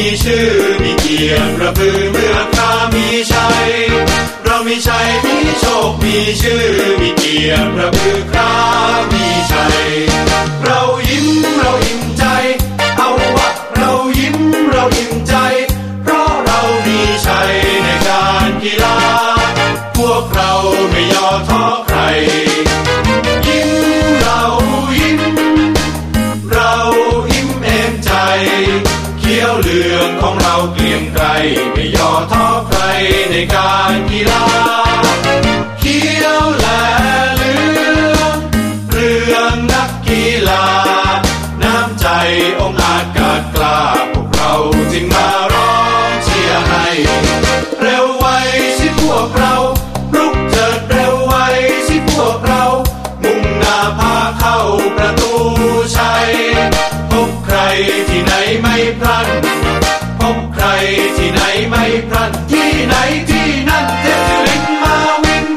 ชื่อมีเกียรติกระพือเมื่อข้ามีชัยเรามีชัยมีโชคมีชื่อมีเกียรติกระพือข้ามีชัยเรายิ้มใจเอาวะเรายิ้มใจเพราะเรามีชัยในการกีฬาพวกเราไม่ย่อท้อใครยิ้มเรายิ้มเอ็มใจเขียวเหลืองของเราเกรียงไกรไม่ย่อท้อใครในการกีฬาเขียวและเหลืองนักกีฬาน้ำใจองอาจกาจกล้าพวกเราจึงมาร้องเชียร์ให้เร็วไวสิพวกเราลุกเถิดเร็วไวสิพวกเรามุ่งหน้าพาเข้าประตูชัยพบใครที่ไหนไม่พลันพบใครที่ไหนไม่พลันที่ไหนที่นั่นเทพศิรินมาวิน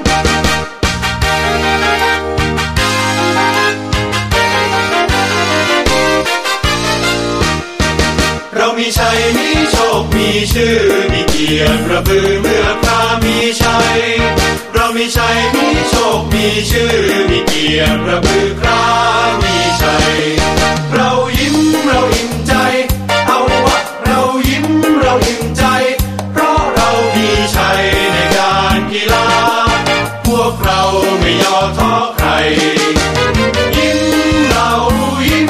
เรามีชัยมีโชคมีชื่อมีเกียรติกระพือเมื่อข้ามีชัยเรามีชัยมีโชคมีชื่อมีเกียรติกระพือข้ามีชัยเรายิ้มใจเอาวะเรายิ้มใจเพราะเรามีชัยในการกีฬาพวกเราไม่ย่อท้อใครยิ้มเรายิ้ม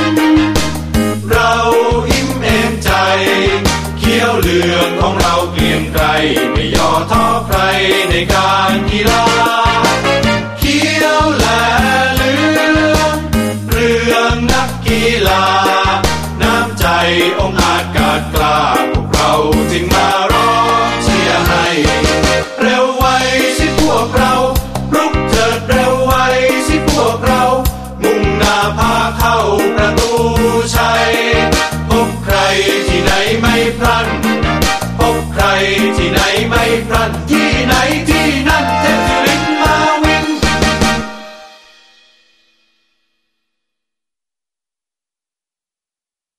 เอ็มใจเขียวเหลืองของเราเกรียงไกรไม่ย่อท้อใครในการกีฬาเขียวและเหลืองนักกีฬาน้ำใจองอาจกาจกล้า